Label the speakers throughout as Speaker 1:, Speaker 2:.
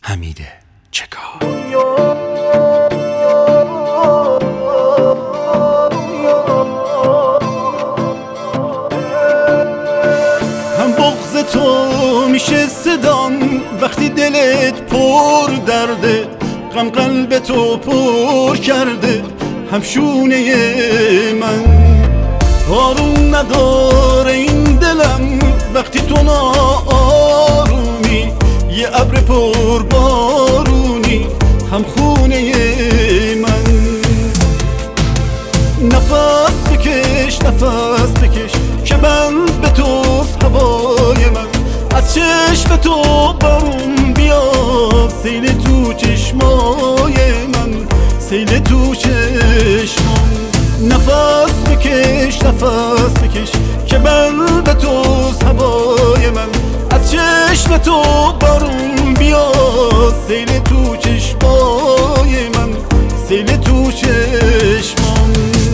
Speaker 1: حمید چکار.
Speaker 2: هم بغض تو میشه صدام وقتی دلت پر درده، غم قلب تو پر کرده هم شونه من. آروم نداره این دلم وقتی تو ناآرومی، یه ابر پر بارونی هم خونه من. نفس بکش نفس بکش که من به توست هوای من، از چشم تو بارون بیاد سیل تو چشمای من، سیل تو چشمام. نفس بکش نفس بکش که من به توست هوای من، از چشم تو بارون بیاد سیل تو چشمای من، سیل تو چشمام.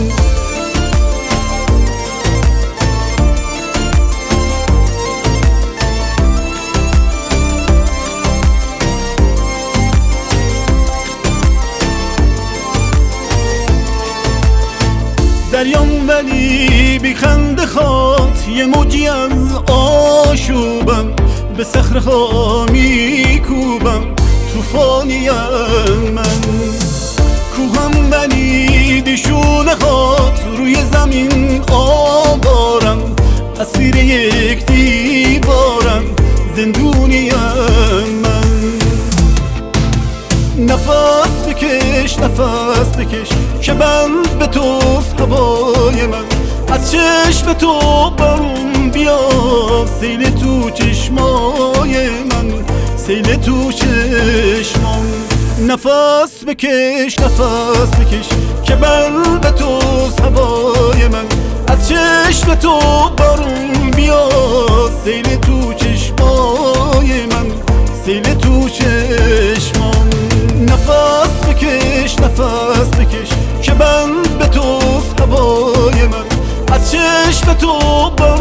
Speaker 2: دریام ولی بی خنده خواد، یه موجی از آشوبم به صخره‌ها میکوبم، طوفانیم من. کوهم ولی بیشونه خواد، روی زمین آوارم، اسیر یک دیوارم، زندونیم من. نفس بکش نفس بکش که من به توست هوای من، از چشم تو بارون بیاد سیل تو چشمای من، سیل تو چشمام. نفس بکش نفس بکش که من به توست هوای من، از چشم تو بارون بیاد سیل تو چشمای من، سیل تو چشمام. نفس بکش نفس بکش که من به توست هوای من، از چشم تو